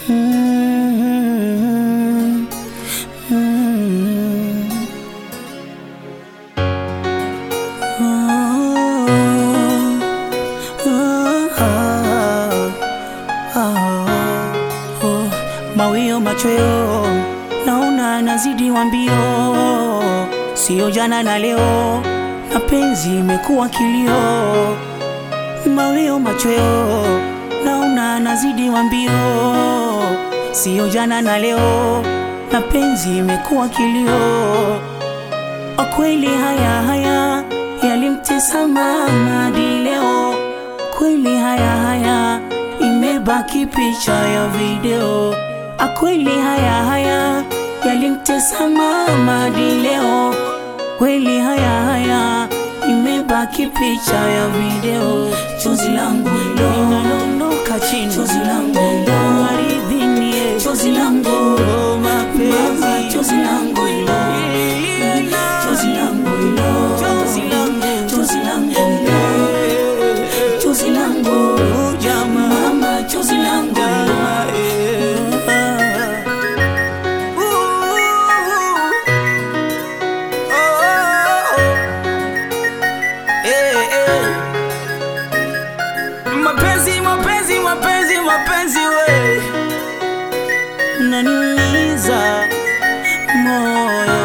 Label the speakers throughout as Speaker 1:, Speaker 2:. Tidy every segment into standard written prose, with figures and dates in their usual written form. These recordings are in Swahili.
Speaker 1: Mawio machweo naona nazidi wambio, sio jana na leo, mapenzi imekuwa kilio. Mawio machweo naona nazidi wambio, sio jana na leo, mapenzi imekuwa kilio. Kweli haya yalimtesa mama hadi leo, kweli haya imebaki picha ya video. Kweli haya yalimtesa mama hadi leo, kweli haya imebaki picha ya video. Chozi langu linadondoka chini, chozi langu ardhini, chozi langu mapenzi, chozi langu chozi langu chozi langu chozi langu mama, chozi langu mapenzi we naniumiza moyo.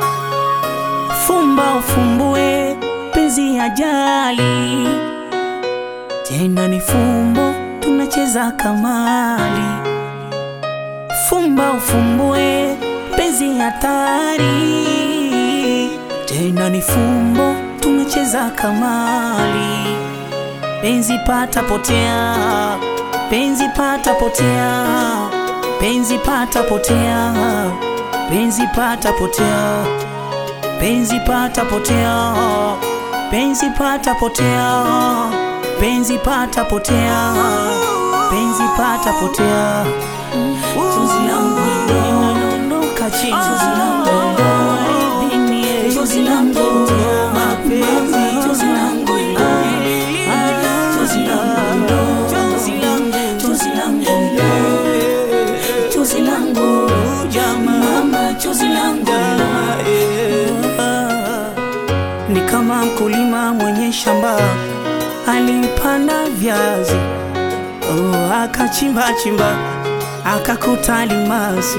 Speaker 1: Fumba ufumbue penzi ajali, tena ni fumbo tunacheza kamali. Fumba ufumbue penzi hatari, tena ni fumbo tunacheza kamali. Penzi pata potea, penzi pata potea, penzi pata potea, penzi pata potea, penzi pata potea, penzi pata potea, penzi pata potea, penzi pata potea. Chozi langu linadondoka chini, chozi langu ardhini, chozi langu mapenzi, chozi langu chozi langu mama, chozi langu. Ni kama mkulima mwenye shamba alipanda viazi, akachimba akakuta almasi.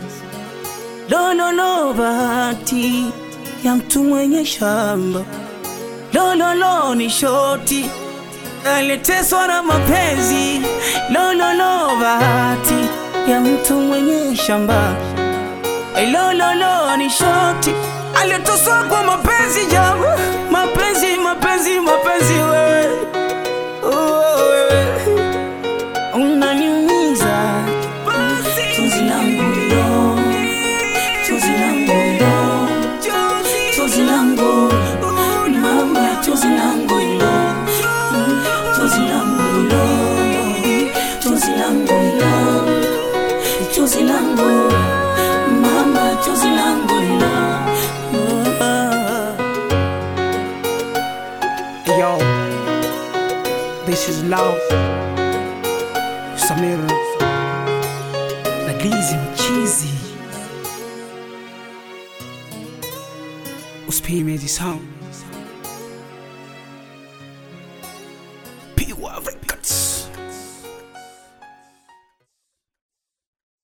Speaker 1: Lolo bahati ya mtu mwenye shamba, lolo ni shoti aliteswa na mapenzi. Lolo bahati ya mtu mwenye shamba, lolo ni shoti aliteswa kwa mapenzi. Jamu mapenzi wewe unaniumiza. Chozi langu lo, chozi langu lo, chozi langu mama, chozi langu lo, chozi langu lo, chozi langu lo, chozi langu mama, chozi langu lo.
Speaker 2: Yo, this is love. Samir Naglizi mchizi, usipime hizi sound.